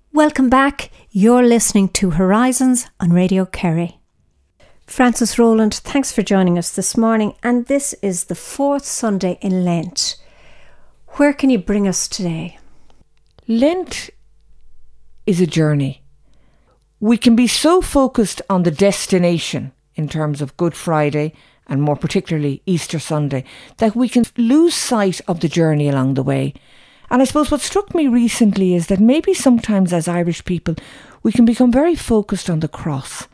Welcome back. You're listening to Horizons on Radio Kerry. Frances Rowland, thanks for joining us this morning. And this is the fourth Sunday in Lent. Where can you bring us today? Lent is a journey. We can be so focused on the destination in terms of Good Friday and more particularly Easter Sunday that we can lose sight of the journey along the way. And I suppose what struck me recently is that maybe sometimes as Irish people we can become very focused on the cross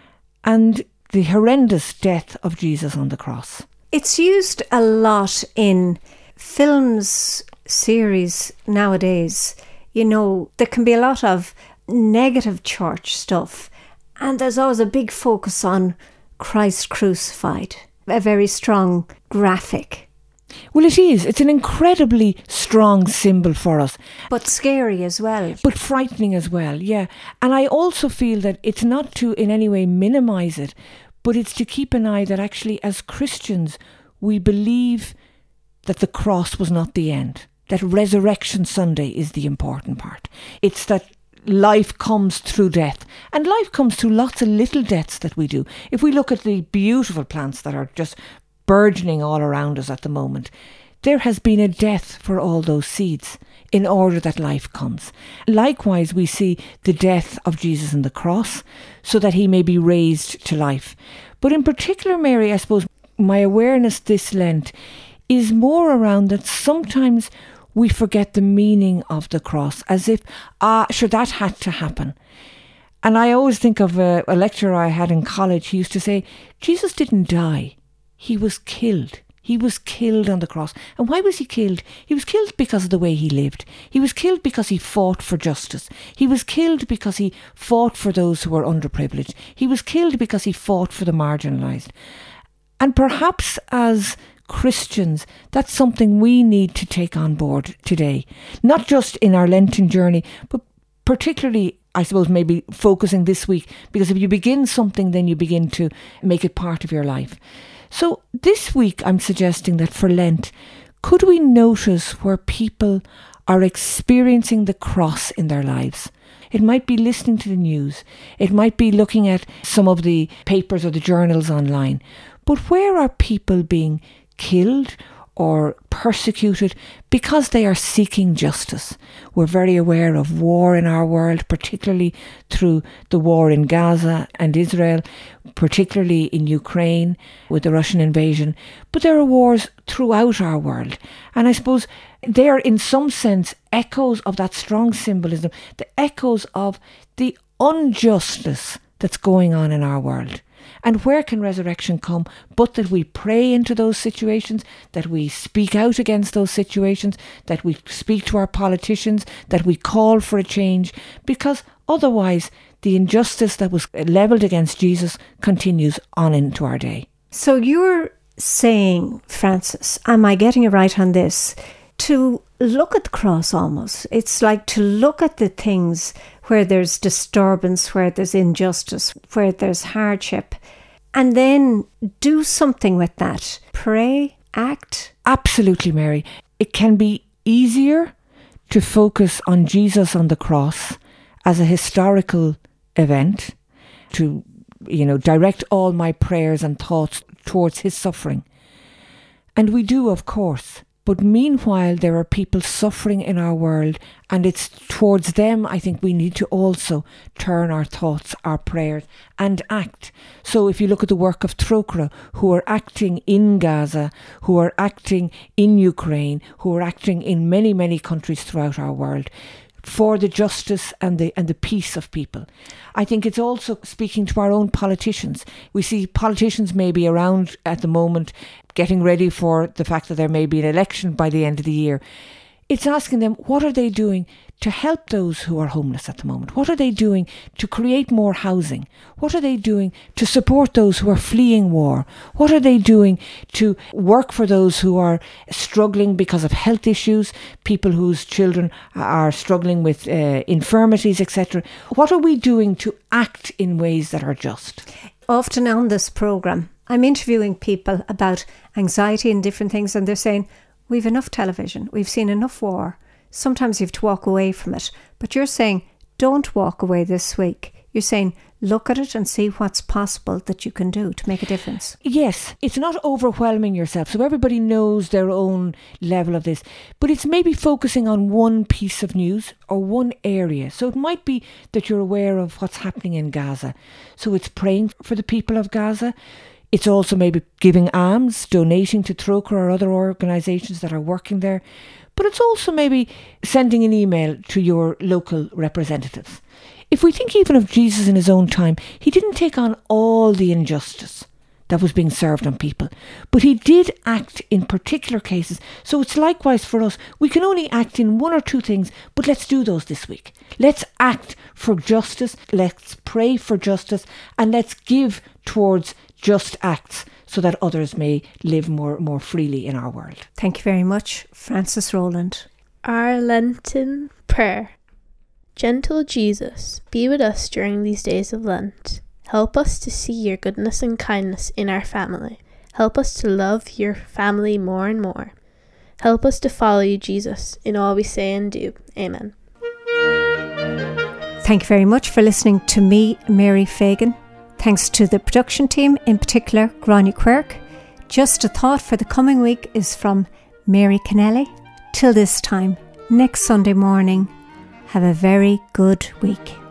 and the horrendous death of Jesus on the cross. It's used a lot in films, series nowadays. You know, there can be a lot of negative church stuff, and there's always a big focus on Christ crucified, a very strong graphic. Well, it is. It's an incredibly strong symbol for us. But scary as well. But frightening as well, yeah. And I also feel that it's not to in any way minimise it, but it's to keep an eye that actually as Christians we believe that the cross was not the end, that Resurrection Sunday is the important part. It's that life comes through death, and life comes through lots of little deaths that we do. If we look at the beautiful plants that are just burgeoning all around us at the moment, there has been a death for all those seeds in order that life comes. Likewise, we see the death of Jesus on the cross so that he may be raised to life. But in particular, Mary, I suppose my awareness this Lent is more around that sometimes we forget the meaning of the cross, as if, sure, that had to happen. And I always think of a lecturer I had in college. He used to say, Jesus didn't die. He was killed. He was killed on the cross. And why was he killed? He was killed because of the way he lived. He was killed because he fought for justice. He was killed because he fought for those who were underprivileged. He was killed because he fought for the marginalised. And perhaps as Christians, that's something we need to take on board today. Not just in our Lenten journey, but particularly, I suppose, maybe focusing this week. Because if you begin something, then you begin to make it part of your life. So this week I'm suggesting that for Lent, could we notice where people are experiencing the cross in their lives? It might be listening to the news. It might be looking at some of the papers or the journals online. But where are people being killed or persecuted because they are seeking justice? We're very aware of war in our world, particularly through the war in Gaza and Israel, particularly in Ukraine with the Russian invasion. But there are wars throughout our world. And I suppose they are in some sense echoes of that strong symbolism, the echoes of the injustice that's going on in our world. And where can resurrection come but that we pray into those situations, that we speak out against those situations, that we speak to our politicians, that we call for a change, because otherwise the injustice that was levelled against Jesus continues on into our day. So you're saying, Frances, am I getting it right on this, to look at the cross almost? It's like to look at the things where there's disturbance, where there's injustice, where there's hardship, and then do something with that. Pray, act. Absolutely, Mary. It can be easier to focus on Jesus on the cross as a historical event, to, direct all my prayers and thoughts towards his suffering. And we do, of course. But meanwhile, there are people suffering in our world, and it's towards them I think we need to also turn our thoughts, our prayers, and act. So if you look at the work of Trócaire, who are acting in Gaza, who are acting in Ukraine, who are acting in many, many countries throughout our world, for the justice and the peace of people. I think it's also speaking to our own politicians. We see politicians maybe around at the moment getting ready for the fact that there may be an election by the end of the year. It's asking them, what are they doing to help those who are homeless at the moment? What are they doing to create more housing? What are they doing to support those who are fleeing war? What are they doing to work for those who are struggling because of health issues, people whose children are struggling with infirmities, etc.? What are we doing to act in ways that are just? Often on this programme, I'm interviewing people about anxiety and different things, and they're saying, we've enough television, we've seen enough war. Sometimes you have to walk away from it. But you're saying, don't walk away this week. You're saying, look at it and see what's possible that you can do to make a difference. Yes, it's not overwhelming yourself. So everybody knows their own level of this. But it's maybe focusing on one piece of news or one area. So it might be that you're aware of what's happening in Gaza. So it's praying for the people of Gaza. It's also maybe giving alms, donating to Trócaire or other organisations that are working there. But it's also maybe sending an email to your local representatives. If we think even of Jesus in his own time, he didn't take on all the injustice that was being served on people, but he did act in particular cases. So it's likewise for us. We can only act in one or two things, but let's do those this week. Let's act for justice, let's pray for justice, and let's give towards just acts so that others may live more freely in our world. Thank you very much, Frances Rowland. Our Lenten prayer. Gentle Jesus, be with us during these days of Lent. Help us to see your goodness and kindness in our family. Help us to love your family more and more. Help us to follow you, Jesus, in all we say and do. Amen. Thank you very much for listening to me, Mary Fagan. Thanks to the production team, in particular, Gráinne Quirk. Just a thought for the coming week is from Mary Kennelly. Till this time, next Sunday morning, have a very good week.